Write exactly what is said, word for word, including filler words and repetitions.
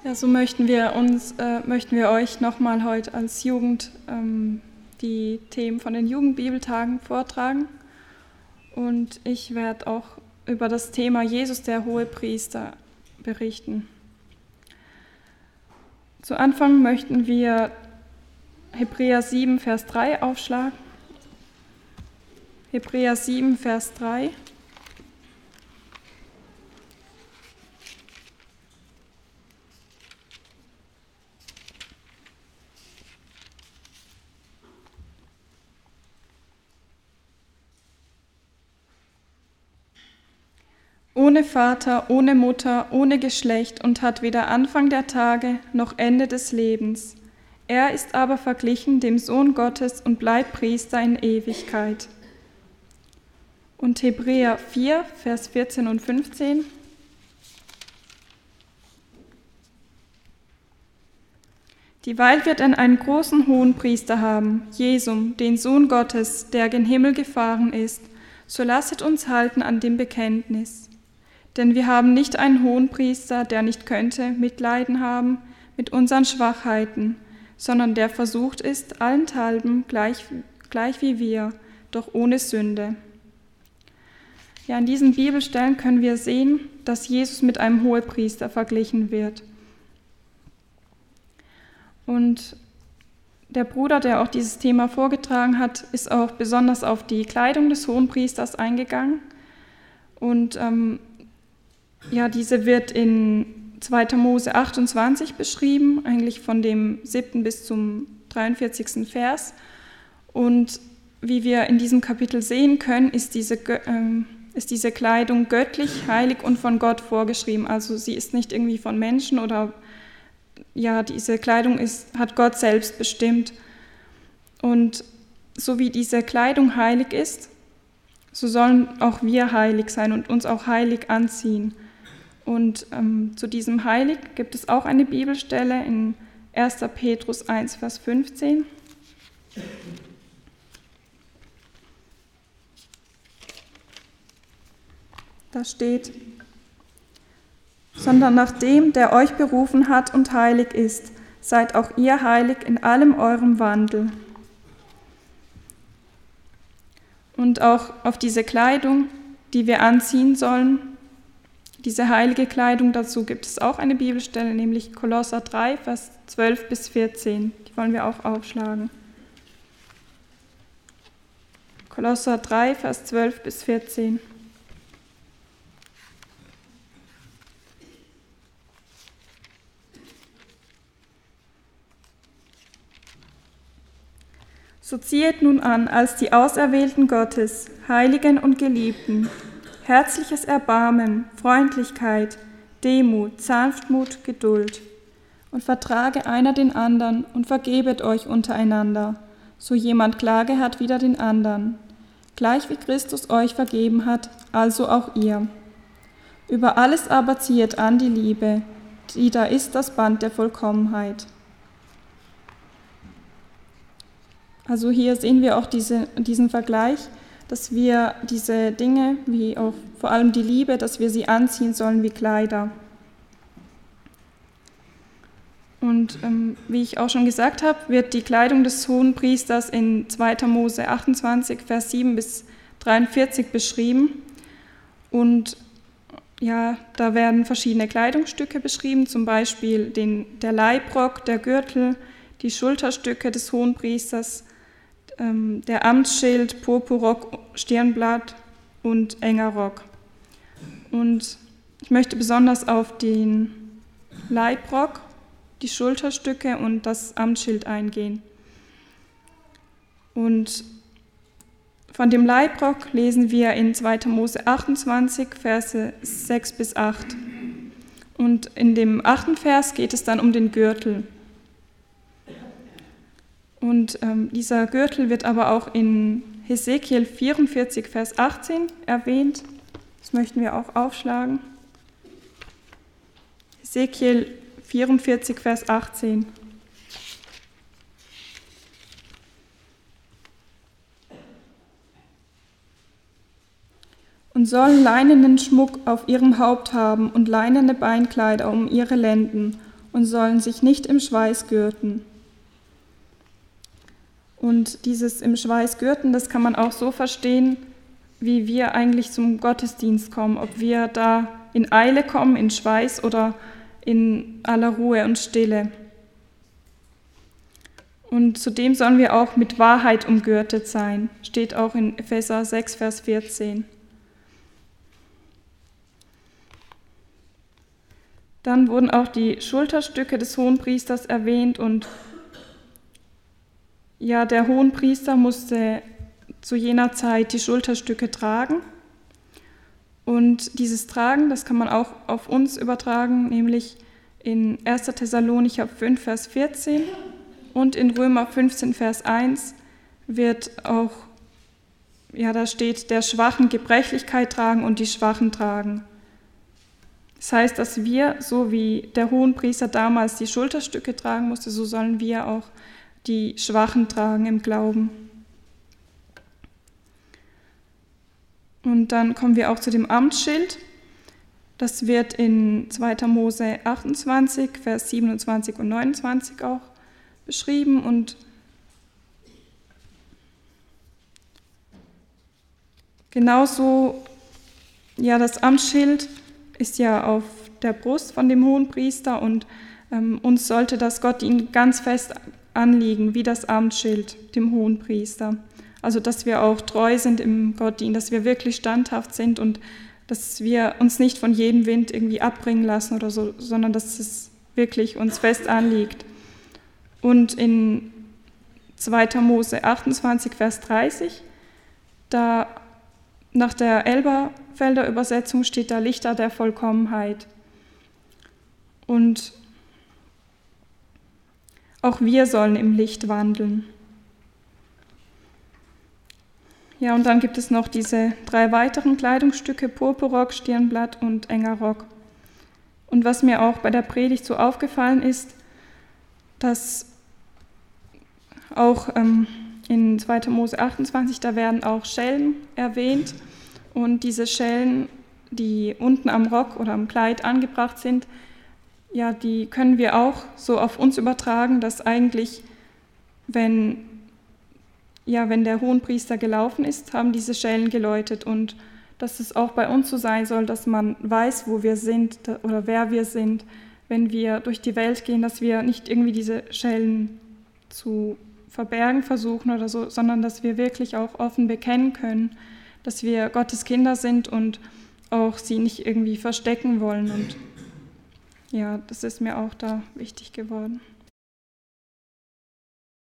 Ja, so möchten wir uns, äh, möchten wir euch nochmal heute als Jugend ähm, die Themen von den Jugendbibeltagen vortragen. Und ich werde auch über das Thema Jesus, der Hohepriester, berichten. Zu Anfang möchten wir Hebräer sieben, Vers drei aufschlagen. Hebräer sieben, Vers drei. Ohne Vater, ohne Mutter, ohne Geschlecht und hat weder Anfang der Tage noch Ende des Lebens. Er ist aber verglichen dem Sohn Gottes und bleibt Priester in Ewigkeit. Und Hebräer vier, Vers vierzehn und fünfzehn. Dieweil wird er einen großen Hohenpriester haben, Jesum, den Sohn Gottes, der gen Himmel gefahren ist, so lasset uns halten an dem Bekenntnis. Denn wir haben nicht einen Hohenpriester, der nicht könnte Mitleiden haben mit unseren Schwachheiten, sondern der versucht ist, allenthalben gleich, gleich wie wir, doch ohne Sünde. Ja, in diesen Bibelstellen können wir sehen, dass Jesus mit einem Hohepriester verglichen wird. Und der Bruder, der auch dieses Thema vorgetragen hat, ist auch besonders auf die Kleidung des Hohenpriesters eingegangen. Und ähm, ja, diese wird in zweiter Mose achtundzwanzig beschrieben, eigentlich von dem siebten bis zum dreiundvierzigsten Vers. Und wie wir in diesem Kapitel sehen können, ist diese, äh, ist diese Kleidung göttlich, heilig und von Gott vorgeschrieben. Also sie ist nicht irgendwie von Menschen oder ja, diese Kleidung ist, hat Gott selbst bestimmt. Und so wie diese Kleidung heilig ist, so sollen auch wir heilig sein und uns auch heilig anziehen. Und ähm, zu diesem Heilig gibt es auch eine Bibelstelle in erster Petrus eins, Vers fünfzehn. Da steht: Sondern nach dem, der euch berufen hat und heilig ist, seid auch ihr heilig in allem eurem Wandel. Und auch auf diese Kleidung, die wir anziehen sollen, diese heilige Kleidung, dazu gibt es auch eine Bibelstelle, nämlich Kolosser drei, Vers zwölf bis vierzehn. Die wollen wir auch aufschlagen. Kolosser drei, Vers zwölf bis vierzehn. So ziehet nun an als die Auserwählten Gottes, Heiligen und Geliebten, herzliches Erbarmen, Freundlichkeit, Demut, Sanftmut, Geduld. Und vertrage einer den anderen und vergebet euch untereinander, so jemand Klage hat wider den anderen. Gleich wie Christus euch vergeben hat, also auch ihr. Über alles aber ziehet an die Liebe, die da ist das Band der Vollkommenheit. Also hier sehen wir auch diese, diesen Vergleich, dass wir diese Dinge, wie auch vor allem die Liebe, dass wir sie anziehen sollen wie Kleider. Und ähm, wie ich auch schon gesagt habe, wird die Kleidung des Hohenpriesters in zweiter Mose achtundzwanzig, Vers sieben bis dreiundvierzig beschrieben. Und ja, da werden verschiedene Kleidungsstücke beschrieben, zum Beispiel den, der Leibrock, der Gürtel, die Schulterstücke des Hohenpriesters, der Amtsschild, Purpurrock, Stirnblatt und enger Rock. Und ich möchte besonders auf den Leibrock, die Schulterstücke und das Amtsschild eingehen. Und von dem Leibrock lesen wir in zweiter Mose achtundzwanzig, Verse sechs bis acht. Und in dem achten Vers geht es dann um den Gürtel. Und ähm, dieser Gürtel wird aber auch in Hesekiel vierundvierzig, Vers achtzehn erwähnt. Das möchten wir auch aufschlagen. Hesekiel vierundvierzig, Vers achtzehn. Und sollen leinenen Schmuck auf ihrem Haupt haben und leinene Beinkleider um ihre Lenden und sollen sich nicht im Schweiß gürten. Und dieses im Schweiß gürten, das kann man auch so verstehen, wie wir eigentlich zum Gottesdienst kommen, ob wir da in Eile kommen, in Schweiß oder in aller Ruhe und Stille. Und zudem sollen wir auch mit Wahrheit umgürtet sein, steht auch in Epheser sechs, Vers vierzehn. Dann wurden auch die Schulterstücke des Hohenpriesters erwähnt und ja, der Hohenpriester musste zu jener Zeit die Schulterstücke tragen. Und dieses Tragen, das kann man auch auf uns übertragen, nämlich in erster Thessalonicher fünf, Vers vierzehn und in Römer fünfzehn, Vers eins wird auch, ja, da steht, der Schwachen Gebrechlichkeit tragen und die Schwachen tragen. Das heißt, dass wir, so wie der Hohenpriester damals die Schulterstücke tragen musste, so sollen wir auch die Schwachen tragen im Glauben. Und dann kommen wir auch zu dem Amtsschild. Das wird in zweiter Mose achtundzwanzig, Vers siebenundzwanzig und neunundzwanzig auch beschrieben. Und genauso, ja, das Amtsschild ist ja auf der Brust von dem Hohenpriester und ähm, uns sollte das Gott ihn ganz fest anliegen, wie das Amtsschild dem Hohenpriester. Also, dass wir auch treu sind im Gottdienst, dass wir wirklich standhaft sind und dass wir uns nicht von jedem Wind irgendwie abbringen lassen oder so, sondern dass es wirklich uns fest anliegt. Und in zweiter Mose achtundzwanzig, Vers dreißig, da nach der Elberfelder Übersetzung steht da Lichter der Vollkommenheit. Und auch wir sollen im Licht wandeln. Ja, und dann gibt es noch diese drei weiteren Kleidungsstücke, Purpurrock, Stirnblatt und enger Rock. Und was mir auch bei der Predigt so aufgefallen ist, dass auch ähm, in zweiter Mose achtundzwanzig, da werden auch Schellen erwähnt. Und diese Schellen, die unten am Rock oder am Kleid angebracht sind, ja, die können wir auch so auf uns übertragen, dass eigentlich, wenn Ja, wenn der Hohenpriester gelaufen ist, haben diese Schellen geläutet und dass es auch bei uns so sein soll, dass man weiß, wo wir sind oder wer wir sind, wenn wir durch die Welt gehen, dass wir nicht irgendwie diese Schellen zu verbergen versuchen oder so, sondern dass wir wirklich auch offen bekennen können, dass wir Gottes Kinder sind und auch sie nicht irgendwie verstecken wollen. Und ja, das ist mir auch da wichtig geworden.